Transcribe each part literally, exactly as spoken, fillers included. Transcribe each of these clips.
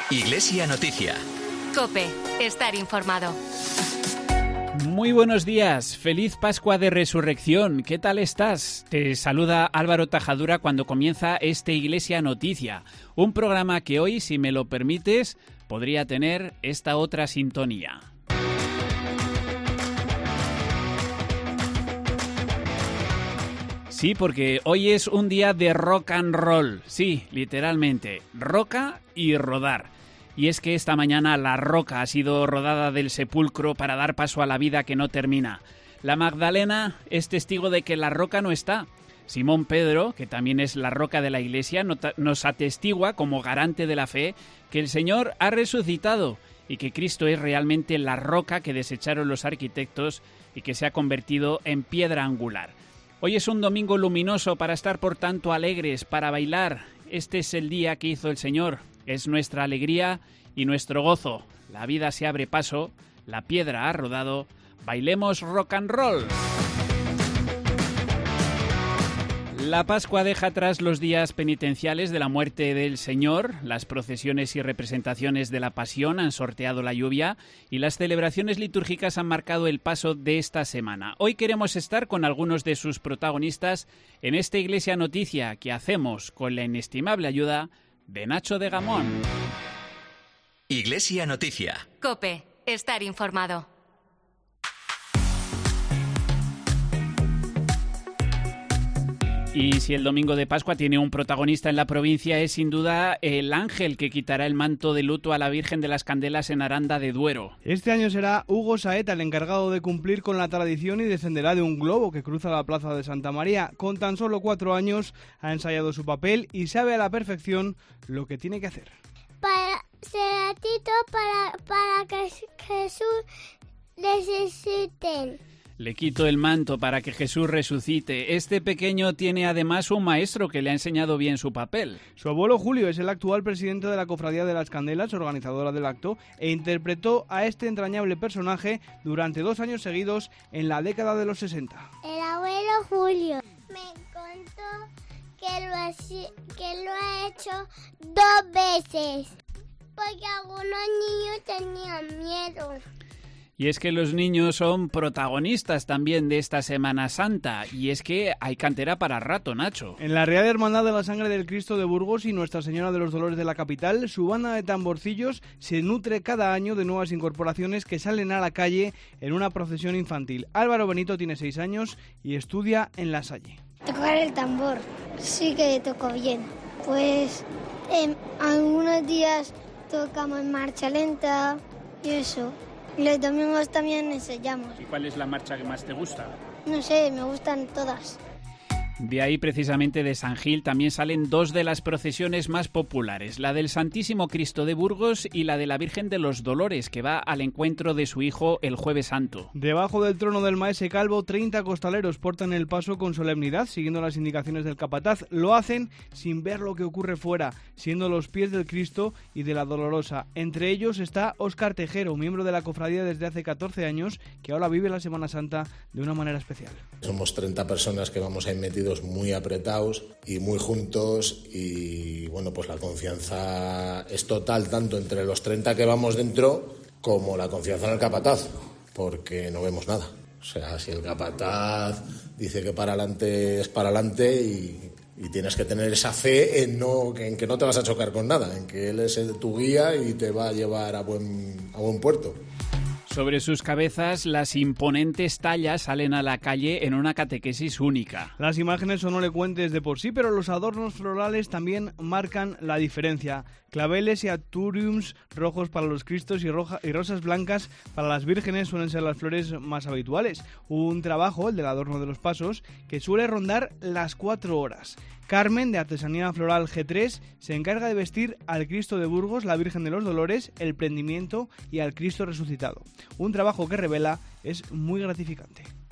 Iglesia Noticia. COPE. Estar informado. Muy buenos días, feliz Pascua de Resurrección, ¿qué tal estás? Te saluda Álvaro Tajadura cuando comienza este Iglesia Noticia, un programa que hoy, si me lo permites, podría tener esta otra sintonía. Sí, porque hoy es un día de rock and roll, sí, literalmente, roca y rodar. Y es que esta mañana la roca ha sido rodada del sepulcro para dar paso a la vida que no termina. La Magdalena es testigo de que la roca no está. Simón Pedro, que también es la roca de la Iglesia, nos atestigua como garante de la fe que el Señor ha resucitado y que Cristo es realmente la roca que desecharon los arquitectos y que se ha convertido en piedra angular. Hoy es un domingo luminoso para estar por tanto alegres, para bailar. Este es el día que hizo el Señor. Es nuestra alegría y nuestro gozo. La vida se abre paso, la piedra ha rodado, bailemos rock and roll. La Pascua deja atrás los días penitenciales de la muerte del Señor, las procesiones y representaciones de la Pasión han sorteado la lluvia y las celebraciones litúrgicas han marcado el paso de esta semana. Hoy queremos estar con algunos de sus protagonistas en esta Iglesia Noticia que hacemos con la inestimable ayuda de Nacho de Gamón. Iglesia Noticia. COPE. Estar informado. Y si el domingo de Pascua tiene un protagonista en la provincia es sin duda el ángel que quitará el manto de luto a la Virgen de las Candelas en Aranda de Duero. Este año será Hugo Saeta el encargado de cumplir con la tradición y descenderá de un globo que cruza la plaza de Santa María. Con tan solo cuatro años ha ensayado su papel y sabe a la perfección lo que tiene que hacer. Para Seratito, para, para que Jesús resucite. Le quito el manto para que Jesús resucite. Este pequeño tiene además un maestro que le ha enseñado bien su papel. Su abuelo Julio es el actual presidente de la Cofradía de las Candelas, organizadora del acto, e interpretó a este entrañable personaje durante dos años seguidos en la década de los sesenta. El abuelo Julio me contó que lo, ha, que lo ha hecho dos veces, porque algunos niños tenían miedo. Y es que los niños son protagonistas también de esta Semana Santa. Y es que hay cantera para rato, Nacho. En la Real Hermandad de la Sangre del Cristo de Burgos y Nuestra Señora de los Dolores de la capital, su banda de tamborcillos se nutre cada año de nuevas incorporaciones que salen a la calle en una procesión infantil. Álvaro Benito tiene seis años y estudia en La Salle. Tocar el tambor, sí que toco bien. Pues en algunos días tocamos marcha lenta y eso. Los domingos también ensayamos. ¿Y cuál es la marcha que más te gusta? No sé, me gustan todas. De ahí, precisamente de San Gil, también salen dos de las procesiones más populares, la del Santísimo Cristo de Burgos y la de la Virgen de los Dolores, que va al encuentro de su hijo el Jueves Santo. Debajo del trono del maese Calvo, treinta costaleros portan el paso con solemnidad, siguiendo las indicaciones del capataz. Lo hacen sin ver lo que ocurre fuera, siendo los pies del Cristo y de la Dolorosa. Entre ellos está Óscar Tejero, miembro de la cofradía desde hace catorce años, que ahora vive la Semana Santa de una manera especial. Somos treinta personas que vamos ahí metidos muy apretados y muy juntos y bueno, pues la confianza es total tanto entre los treinta que vamos dentro como la confianza en el capataz, porque no vemos nada. O sea, si el capataz dice que para adelante es para adelante y, y tienes que tener esa fe en, no, en que no te vas a chocar con nada, en que él es el, tu guía y te va a llevar a buen, a buen puerto. Sobre sus cabezas, las imponentes tallas salen a la calle en una catequesis única. Las imágenes son elocuentes de por sí, pero los adornos florales también marcan la diferencia. Claveles y aturiums rojos para los cristos y, roja, y rosas blancas para las vírgenes suelen ser las flores más habituales. Un trabajo, el del adorno de los pasos, que suele rondar las cuatro horas. Carmen, de Artesanía Floral G tres, se encarga de vestir al Cristo de Burgos, la Virgen de los Dolores, el Prendimiento y al Cristo resucitado. Un trabajo que revela es muy gratificante.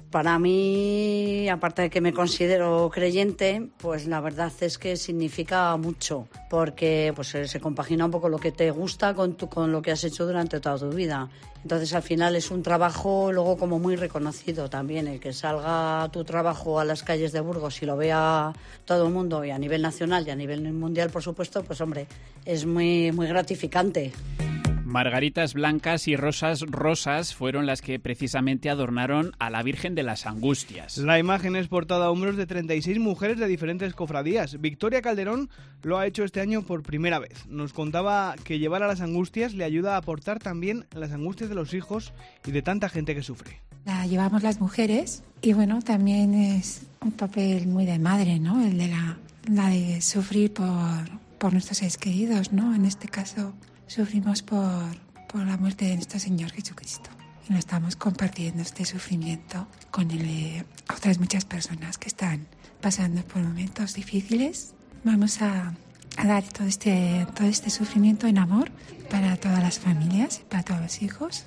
Para mí, aparte de que me considero creyente, pues la verdad es que significa mucho, porque pues se compagina un poco lo que te gusta con, tu, con lo que has hecho durante toda tu vida. Entonces, al final es un trabajo luego como muy reconocido también, el que salga tu trabajo a las calles de Burgos y lo vea todo el mundo, y a nivel nacional y a nivel mundial, por supuesto, pues hombre, es muy, muy gratificante. Margaritas blancas y rosas rosas fueron las que precisamente adornaron a la Virgen de las Angustias. La imagen es portada a hombros de treinta y seis mujeres de diferentes cofradías. Victoria Calderón lo ha hecho este año por primera vez. Nos contaba que llevar a las angustias le ayuda a aportar también las angustias de los hijos y de tanta gente que sufre. La llevamos las mujeres y bueno, también es un papel muy de madre, ¿no? El de la, la de sufrir por, por nuestros seres queridos, ¿no? En este caso sufrimos por, por la muerte de nuestro Señor Jesucristo. Y no estamos compartiendo este sufrimiento con el de otras muchas personas que están pasando por momentos difíciles. Vamos a, a dar todo este, todo este sufrimiento en amor para todas las familias y para todos los hijos.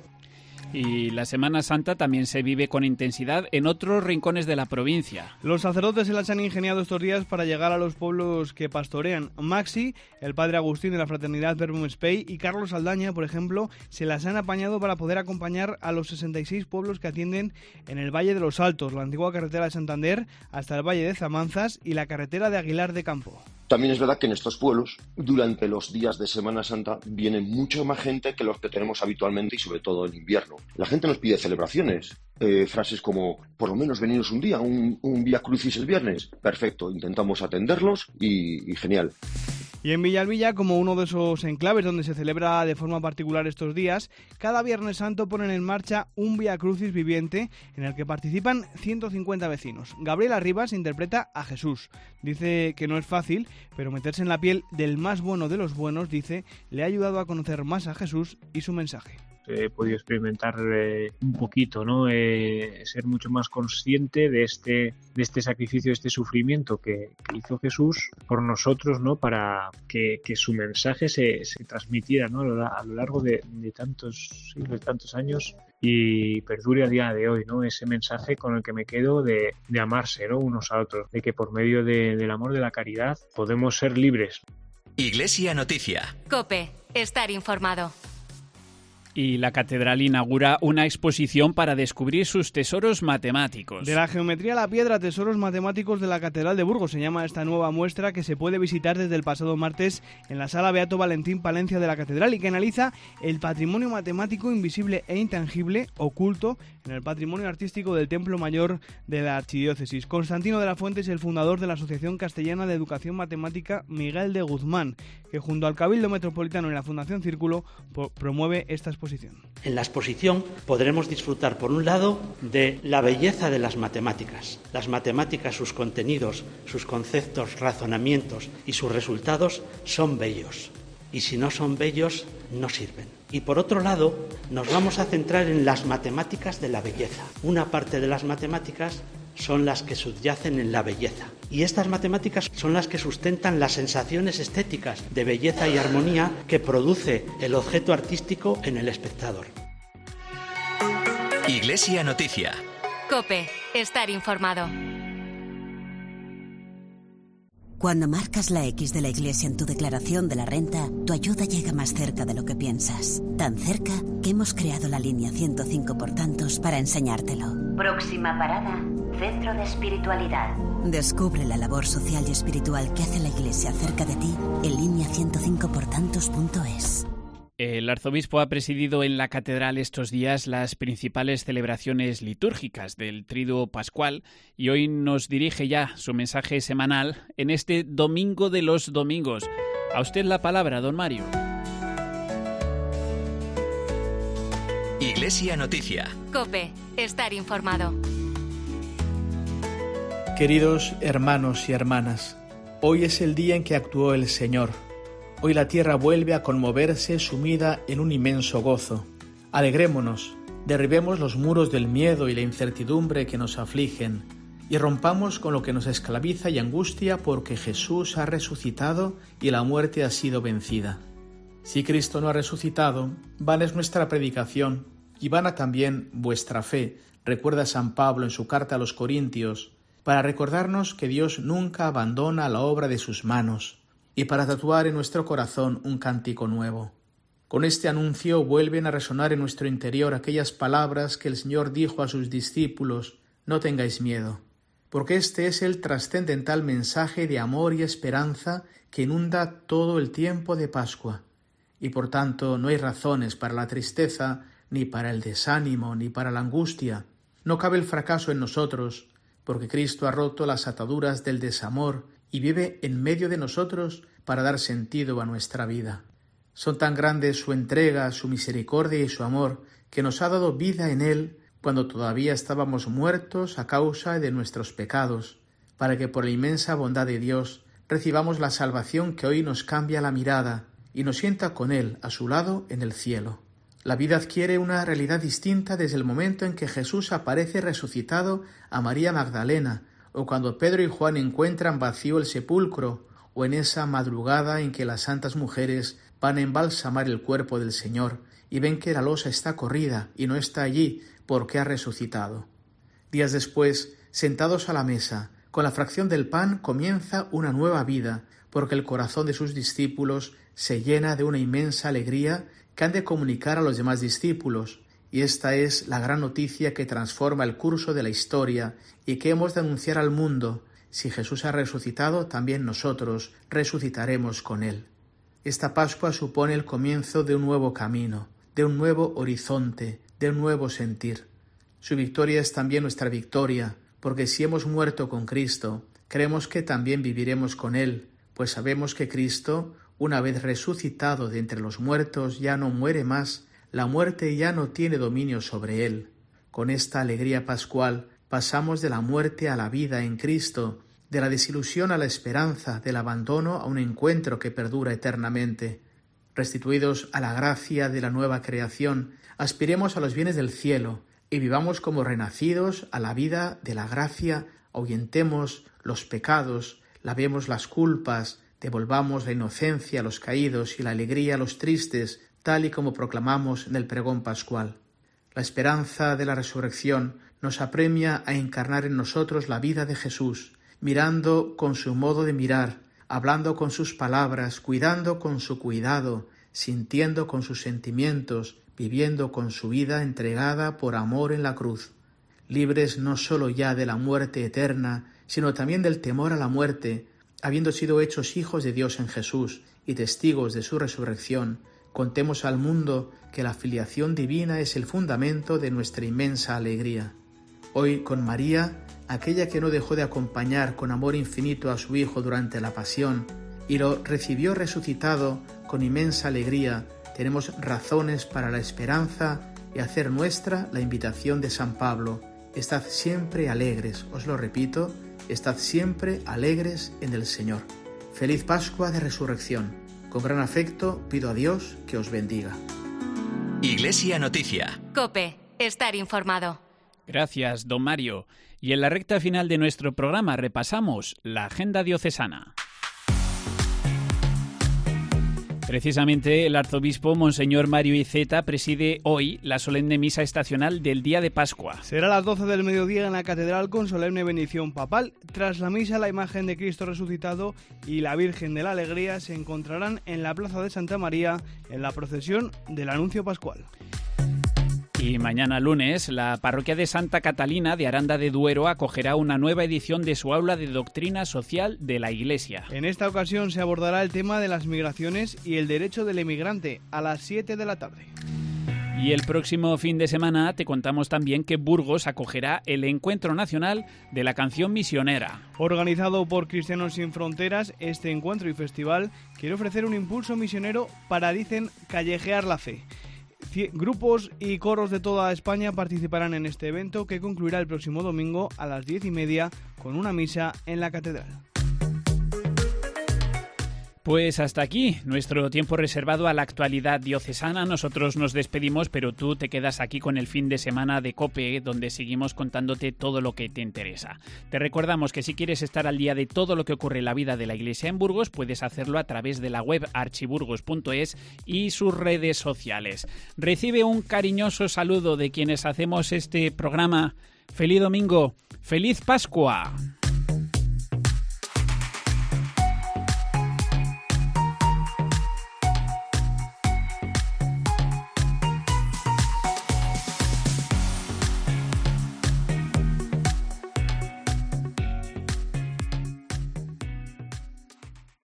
Y la Semana Santa también se vive con intensidad en otros rincones de la provincia. Los sacerdotes se las han ingeniado estos días para llegar a los pueblos que pastorean. Maxi, el padre Agustín de la Fraternidad Verbum Spei, y Carlos Aldaña, por ejemplo, se las han apañado para poder acompañar a los sesenta y seis pueblos que atienden en el Valle de los Altos, la antigua carretera de Santander, hasta el Valle de Zamanzas y la carretera de Aguilar de Campo. También es verdad que en estos pueblos, durante los días de Semana Santa, viene mucho más gente que los que tenemos habitualmente y sobre todo en invierno. La gente nos pide celebraciones, eh, frases como, por lo menos veniros un día, un, un Vía Crucis el viernes. Perfecto, intentamos atenderlos y, y genial. Y en Villalbilla, como uno de esos enclaves donde se celebra de forma particular estos días, cada Viernes Santo ponen en marcha un Vía Crucis viviente en el que participan ciento cincuenta vecinos. Gabriela Rivas interpreta a Jesús. Dice que no es fácil, pero meterse en la piel del más bueno de los buenos, dice, le ha ayudado a conocer más a Jesús y su mensaje. He podido experimentar eh, un poquito, ¿no? Eh, ser mucho más consciente de este, de este sacrificio, de este sufrimiento que, que hizo Jesús por nosotros, ¿no? Para que, que su mensaje se, se transmitiera, ¿no? a, lo, a lo largo de, de tantos siglos, de tantos años, y perdure a día de hoy, ¿no? Ese mensaje con el que me quedo de, de amarse, ¿no? Unos a otros, de que por medio de, del amor, de la caridad, podemos ser libres. Iglesia Noticia. COPE. Estar informado. Y la catedral inaugura una exposición para descubrir sus tesoros matemáticos. De la geometría a la piedra, tesoros matemáticos de la Catedral de Burgos, se llama esta nueva muestra que se puede visitar desde el pasado martes en la Sala Beato Valentín Palencia de la Catedral y que analiza el patrimonio matemático invisible e intangible oculto en el patrimonio artístico del Templo Mayor de la Archidiócesis. Constantino de la Fuente es el fundador de la Asociación Castellana de Educación Matemática Miguel de Guzmán, que junto al Cabildo Metropolitano y la Fundación Círculo promueve esta exposición. En la exposición podremos disfrutar, por un lado, de la belleza de las matemáticas. Las matemáticas, sus contenidos, sus conceptos, razonamientos y sus resultados son bellos. Y si no son bellos, no sirven. Y por otro lado, nos vamos a centrar en las matemáticas de la belleza. Una parte de las matemáticas son las que subyacen en la belleza. Y estas matemáticas son las que sustentan las sensaciones estéticas de belleza y armonía que produce el objeto artístico en el espectador. Iglesia Noticia. COPE. Estar informado. Cuando marcas la X de la Iglesia en tu declaración de la renta, tu ayuda llega más cerca de lo que piensas. Tan cerca que hemos creado la línea ciento cinco por tantos para enseñártelo. Próxima parada, Centro de Espiritualidad. Descubre la labor social y espiritual que hace la Iglesia cerca de ti en línea ciento cinco por tantos punto es. El arzobispo ha presidido en la catedral estos días las principales celebraciones litúrgicas del Triduo Pascual y hoy nos dirige ya su mensaje semanal en este Domingo de los Domingos. A usted la palabra, don Mario. Iglesia Noticia. COPE. Estar informado. Queridos hermanos y hermanas, hoy es el día en que actuó el Señor. Hoy la tierra vuelve a conmoverse sumida en un inmenso gozo. Alegrémonos, derribemos los muros del miedo y la incertidumbre que nos afligen y rompamos con lo que nos esclaviza y angustia porque Jesús ha resucitado y la muerte ha sido vencida. Si Cristo no ha resucitado, vana es nuestra predicación y vana también vuestra fe, recuerda San Pablo en su carta a los Corintios, para recordarnos que Dios nunca abandona la obra de sus manos y para tatuar en nuestro corazón un cántico nuevo. Con este anuncio vuelven a resonar en nuestro interior aquellas palabras que el Señor dijo a sus discípulos: no tengáis miedo, porque este es el trascendental mensaje de amor y esperanza que inunda todo el tiempo de Pascua, y por tanto no hay razones para la tristeza, ni para el desánimo, ni para la angustia. No cabe el fracaso en nosotros, porque Cristo ha roto las ataduras del desamor y vive en medio de nosotros para dar sentido a nuestra vida. Son tan grandes su entrega, su misericordia y su amor, que nos ha dado vida en Él cuando todavía estábamos muertos a causa de nuestros pecados, para que por la inmensa bondad de Dios recibamos la salvación que hoy nos cambia la mirada y nos sienta con Él a su lado en el cielo. La vida adquiere una realidad distinta desde el momento en que Jesús aparece resucitado a María Magdalena, o cuando Pedro y Juan encuentran vacío el sepulcro, o en esa madrugada en que las santas mujeres van a embalsamar el cuerpo del Señor y ven que la losa está corrida y no está allí porque ha resucitado. Días después, sentados a la mesa, con la fracción del pan comienza una nueva vida, porque el corazón de sus discípulos se llena de una inmensa alegría que han de comunicar a los demás discípulos, y esta es la gran noticia que transforma el curso de la historia y que hemos de anunciar al mundo. Si Jesús ha resucitado, también nosotros resucitaremos con Él. Esta Pascua supone el comienzo de un nuevo camino, de un nuevo horizonte, de un nuevo sentir. Su victoria es también nuestra victoria, porque si hemos muerto con Cristo, creemos que también viviremos con Él, pues sabemos que Cristo, una vez resucitado de entre los muertos, ya no muere más, la muerte ya no tiene dominio sobre Él. Con esta alegría pascual pasamos de la muerte a la vida en Cristo, de la desilusión a la esperanza, del abandono a un encuentro que perdura eternamente. Restituidos a la gracia de la nueva creación, aspiremos a los bienes del cielo y vivamos como renacidos a la vida de la gracia, ahuyentemos los pecados, lavemos las culpas, devolvamos la inocencia a los caídos y la alegría a los tristes, tal y como proclamamos en el pregón pascual. La esperanza de la resurrección nos apremia a encarnar en nosotros la vida de Jesús, mirando con su modo de mirar, hablando con sus palabras, cuidando con su cuidado, sintiendo con sus sentimientos, viviendo con su vida entregada por amor en la cruz. Libres no sólo ya de la muerte eterna, sino también del temor a la muerte, habiendo sido hechos hijos de Dios en Jesús y testigos de su resurrección, contemos al mundo que la filiación divina es el fundamento de nuestra inmensa alegría. Hoy, con María, aquella que no dejó de acompañar con amor infinito a su Hijo durante la pasión y lo recibió resucitado con inmensa alegría, tenemos razones para la esperanza y hacer nuestra la invitación de San Pablo. Estad siempre alegres, os lo repito, estad siempre alegres en el Señor. Feliz Pascua de Resurrección. Con gran afecto pido a Dios que os bendiga. Iglesia Noticia. COPE. Estar informado. Gracias, don Mario. Y en la recta final de nuestro programa repasamos la agenda diocesana. Precisamente el arzobispo Monseñor Mario Iceta preside hoy la solemne misa estacional del día de Pascua. Será a las doce del mediodía en la catedral con solemne bendición papal. Tras la misa, la imagen de Cristo resucitado y la Virgen de la Alegría se encontrarán en la plaza de Santa María en la procesión del Anuncio Pascual. Y mañana lunes, la parroquia de Santa Catalina de Aranda de Duero acogerá una nueva edición de su aula de doctrina social de la Iglesia. En esta ocasión se abordará el tema de las migraciones y el derecho del emigrante a las siete de la tarde. Y el próximo fin de semana te contamos también que Burgos acogerá el Encuentro Nacional de la Canción Misionera. Organizado por Cristianos Sin Fronteras, este encuentro y festival quiere ofrecer un impulso misionero para, dicen, callejear la fe. Grupos y coros de toda España participarán en este evento que concluirá el próximo domingo a las diez y media con una misa en la catedral. Pues hasta aquí nuestro tiempo reservado a la actualidad diocesana. Nosotros nos despedimos, pero tú te quedas aquí con el fin de semana de COPE, donde seguimos contándote todo lo que te interesa. Te recordamos que si quieres estar al día de todo lo que ocurre en la vida de la Iglesia en Burgos, puedes hacerlo a través de la web archiburgos punto es y sus redes sociales. Recibe un cariñoso saludo de quienes hacemos este programa. ¡Feliz domingo! ¡Feliz Pascua!